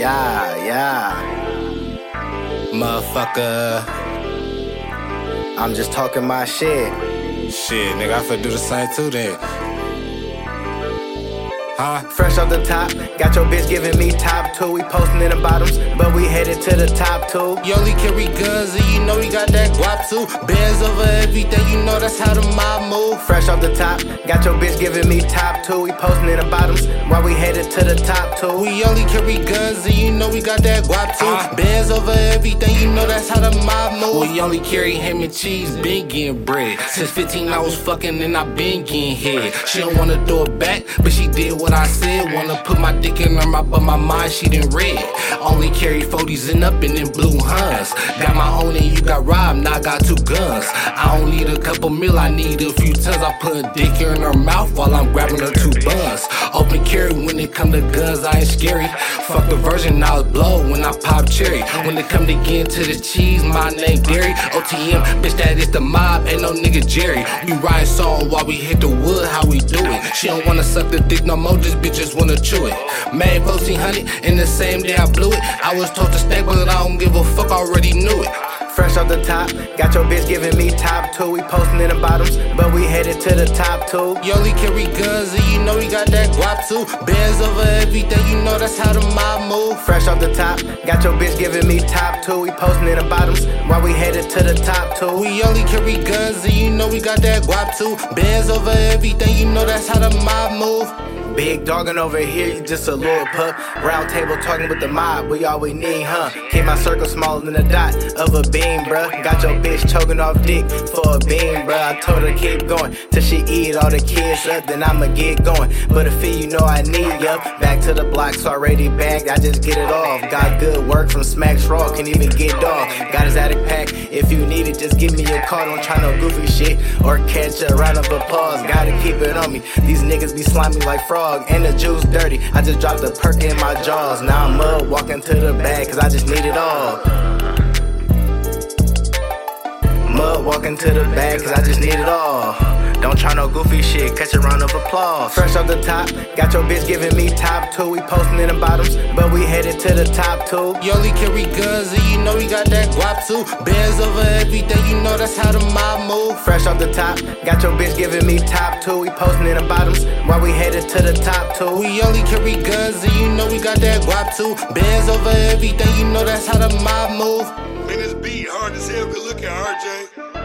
Yeah. Motherfucker. I'm just talking my shit. Shit, nigga, I finna do the same too then. Huh? Fresh off the top, got your bitch giving me top 2. We posting in the bottoms, but we headed to the top 2. You only carry guns and you know we got that guap too. Bands over everything, you know that's how the mob move. Fresh off the top, got your bitch giving me top 2. We posting in the bottoms, while we headed to the top 2. We only carry guns and you know we got that guap too. Bands over everything, you know that's how the mob move. We only carry ham and cheese, been getting bread. Since 15 I was fucking and I been getting head. She don't wanna throw it back, but she did what I said. Wanna put my dick in her mouth, but my mind she done read. Only carry 40s and up and then blue Huns. Got my own and you got robbed, now I got 2 guns. I don't need a couple mil, I need a few tons. I put a dick in her mouth while I'm grabbing her 2 buns. Open carry when it come to guns, I ain't scary. Fuck the version, I'll blow when I pop cherry. When it come to getting to the cheese, my name Gary. OTM, bitch, that is the mob, ain't no nigga Jerry. We ride song while we hit the wood, how we do it. She don't wanna suck the dick no more, this bitch just wanna chew it. Made 1400, and the same day I blew it. I was told to stack, but I don't give a fuck, already knew it. Fresh off the top, got your bitch giving me top 2. We posting in the bottoms, but we headed to the top 2. You only carry guns and you know we got that guap too. Bands over everything, you know that's how the mob move. Fresh off the top, got your bitch giving me top 2. We posting in the bottoms, while we headed to the top 2. We only carry guns and you know we got that guap too. Bands over everything, you know that's how the mob move. Big doggin' over here, you just a little pup. Round table talking with the mob, we all we need, huh? Keep my circle smaller than a dot of a beam, bruh. Got your bitch choking off dick for a beam, bruh. I told her keep going till she eat all the kids up, then I'ma get going. But a fee, you know I need, yup. Back to the blocks already bagged, I just get it off. Got good work from Smacks Raw, can't even get dog. Got his attic pack, if you need it, just give me a call. Don't try no goofy shit or catch a round of applause. Gotta keep it on me, these niggas be slimy like frogs. And the juice dirty, I just dropped a perk in my jaws. Now I'm up, walking to the bag, cause I just need it all. Mud walking to the bag, cause I just need it all. Don't try no goofy shit, catch a round of applause. Fresh off the top, got your bitch giving me top 2. We posting in the bottoms, but we headed to the top 2. You only carry guns and you know we got that guap too. Bands over everything, you know that's how the mob move. Fresh off the top, got your bitch giving me top 2. We posting in the bottoms, while we headed to the top 2. We only carry guns and you know we got that guap too. Bands over everything, you know that's how the mob move. Man, this beat hard as hell. Good looking, RJ.